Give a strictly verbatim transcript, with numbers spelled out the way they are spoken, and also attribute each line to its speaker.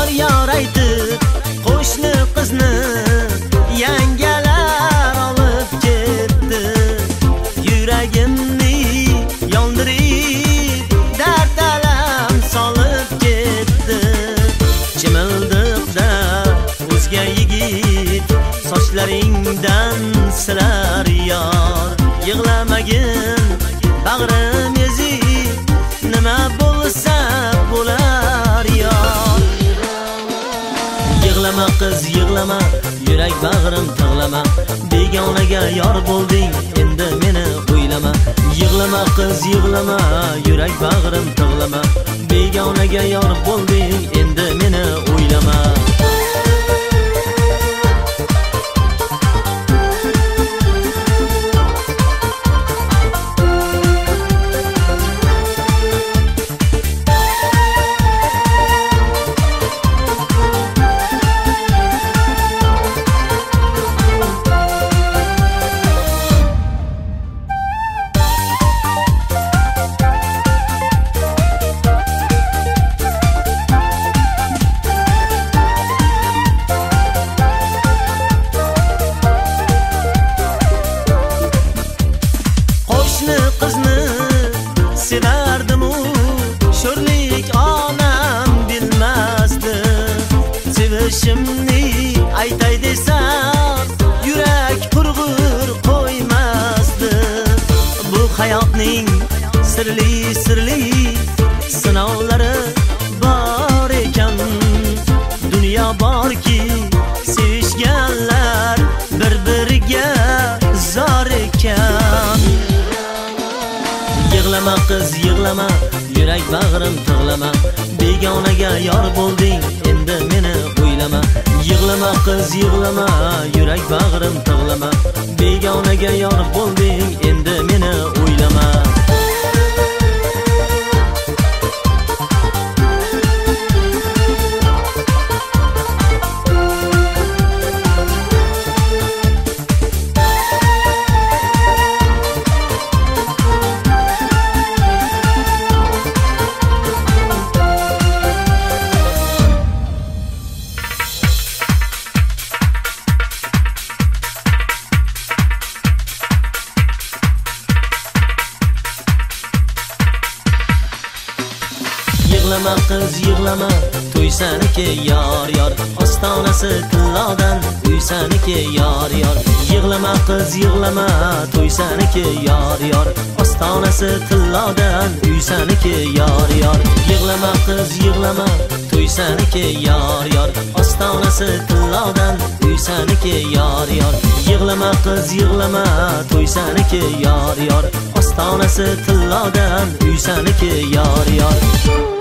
Speaker 1: yor aytib qo'shni qizni yangalar olib ketdi. Yuragimni yondirib dard alam solib ketdi. Chimildiqda o'zga yigit sochlaringdan silar yor. Yig'lamagin bag'rim ezib nima bo'lsa bo'lar yor. Yig'lama qiz yig'lama, yurak bag'rim tig'lama, begonaga yor bo'lding endi meni o'ylama. Yig'lama qiz yig'lama, yurak bag'rim tig'lama, begonaga yor bo'lding endi meni o'ylama. Qizni sevardim-u, sho'rlik onam bilmasdi. Sevishimni aytay desam, yurak qurg'ur qo'ymasdi. Bu hayotning sirli sirli sinovlari bor ekan. Dunyo borki, sevishganlar bir-biriga zor ekan. Yig'lama qiz yig'lama, yurak bag'rim tig'lama, begonaga yor bo'lding endi meni o'ylama. Yig'lama qiz yig'lama, yurak bag'rim tig'lama, begonaga yor bo'lding endi meni o'ylama. Yig'lama qiz yig'lama, to'y saniki yor yor, ostonasi tillodan uy saniki yor yor. Yig'lama qiz yig'lama, to'y saniki yor yor, ostonasi tillodan uy saniki yor yor. Yig'lama qiz yig'lama, to'y saniki yor yor, ostonasi tillodan uy saniki yor yor. Yig'lama qiz yig'lama, to'y saniki yor yor, ostonasi tillodan uy saniki yor yor.